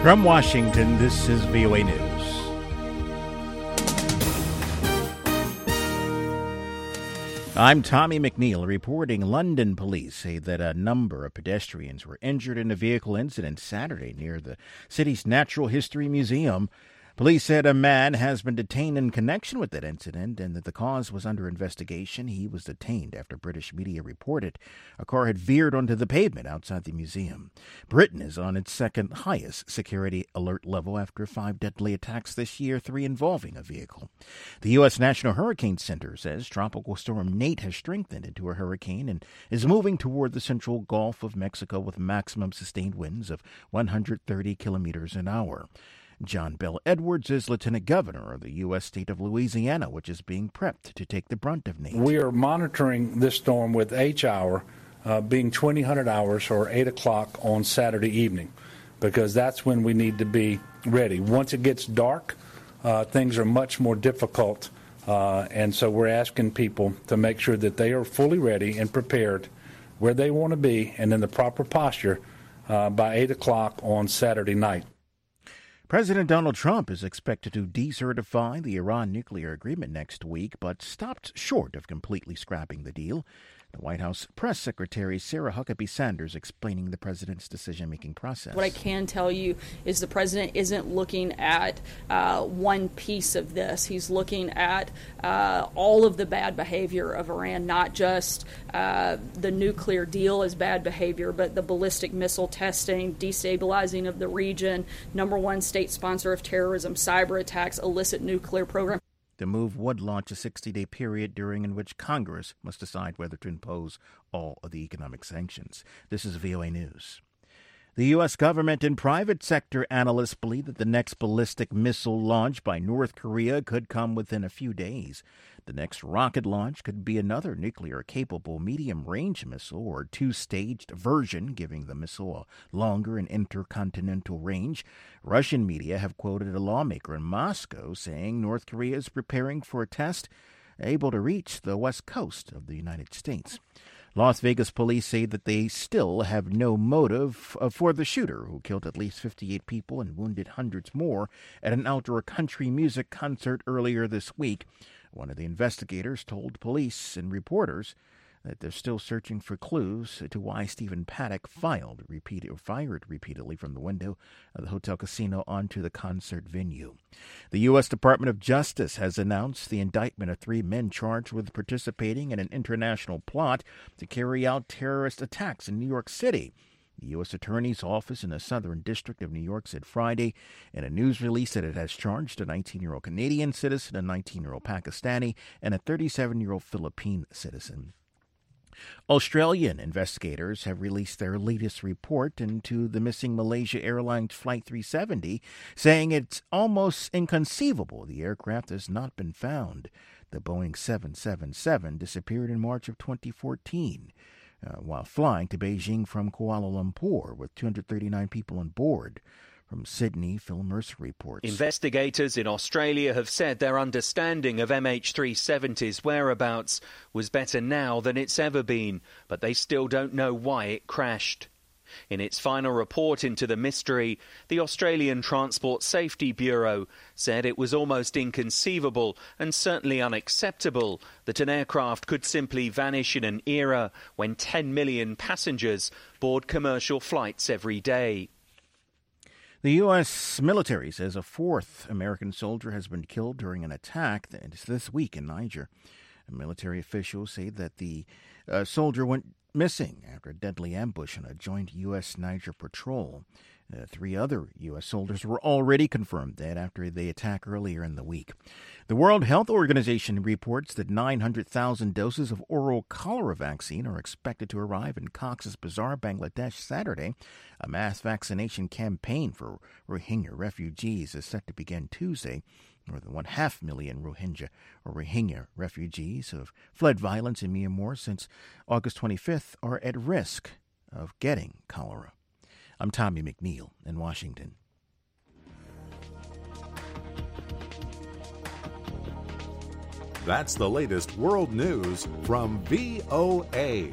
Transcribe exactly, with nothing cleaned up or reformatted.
From Washington, this is V O A News. I'm Tommy McNeil reporting. London police say that a number of pedestrians were injured in a vehicle incident Saturday near the city's Natural History Museum. Police said a man has been detained in connection with that incident and that the cause was under investigation. He was detained after British media reported a car had veered onto the pavement outside the museum. Britain is on its second highest security alert level after five deadly attacks this year, three involving a vehicle. The U S. National Hurricane Center says Tropical Storm Nate has strengthened into a hurricane and is moving toward the central Gulf of Mexico with maximum sustained winds of one hundred thirty kilometers an hour. John Bell Edwards is Lieutenant Governor of the U S state of Louisiana, which is being prepped to take the brunt of Nate. We are monitoring this storm with H hour uh, being twenty hundred hours or eight o'clock on Saturday evening, because that's when we need to be ready. Once it gets dark, uh, things are much more difficult, uh, and so we're asking people to make sure that they are fully ready and prepared where they want to be and in the proper posture uh, by eight o'clock on Saturday night. President Donald Trump is expected to decertify the Iran nuclear agreement next week, but stopped short of completely scrapping the deal. The White House Press Secretary Sarah Huckabee Sanders explaining the president's decision-making process. What I can tell you is the president isn't looking at uh, one piece of this. He's looking at uh, all of the bad behavior of Iran, not just uh, the nuclear deal as bad behavior, but the ballistic missile testing, destabilizing of the region, number one state sponsor of terrorism, cyber attacks, illicit nuclear program. The move would launch a sixty-day period during in which Congress must decide whether to impose all of the economic sanctions. This is V O A News. The U S government and private sector analysts believe that the next ballistic missile launch by North Korea could come within a few days. The next rocket launch could be another nuclear-capable medium-range missile or two-staged version, giving the missile a longer and intercontinental range. Russian media have quoted a lawmaker in Moscow saying North Korea is preparing for a test able to reach the west coast of the United States. Las Vegas police say that they still have no motive for the shooter who killed at least fifty-eight people and wounded hundreds more at an outdoor country music concert earlier this week. One of the investigators told police and reporters that they're still searching for clues to why Stephen Paddock filed repeated, or fired repeatedly from the window of the hotel casino onto the concert venue. The U S. Department of Justice has announced the indictment of three men charged with participating in an international plot to carry out terrorist attacks in New York City. The U S. Attorney's Office in the Southern District of New York said Friday in a news release that it has charged a nineteen-year-old Canadian citizen, a nineteen-year-old Pakistani, and a thirty-seven-year-old Philippine citizen. Australian investigators have released their latest report into the missing Malaysia Airlines Flight three seventy, saying it's almost inconceivable the aircraft has not been found. The Boeing seven seventy-seven disappeared in March of twenty fourteen. Uh, while flying to Beijing from Kuala Lumpur with two hundred thirty-nine people on board. From Sydney, Phil Mercer reports. Investigators in Australia have said their understanding of M H three seventy's whereabouts was better now than it's ever been, but they still don't know why it crashed. In its final report into the mystery, the Australian Transport Safety Bureau said it was almost inconceivable and certainly unacceptable that an aircraft could simply vanish in an era when ten million passengers board commercial flights every day. The U S military says a fourth American soldier has been killed during an attack this week in Niger. Military officials say that the uh, soldier went missing after a deadly ambush on a joint U S Niger patrol. Uh, three other U S soldiers were already confirmed dead after the attack earlier in the week. The World Health Organization reports that nine hundred thousand doses of oral cholera vaccine are expected to arrive in Cox's Bazar, Bangladesh, Saturday. A mass vaccination campaign for Rohingya refugees is set to begin Tuesday. More than one half million Rohingya or Rohingya refugees who have fled violence in Myanmar since August twenty-fifth are at risk of getting cholera. I'm Tommy McNeil in Washington. That's the latest world news from V O A.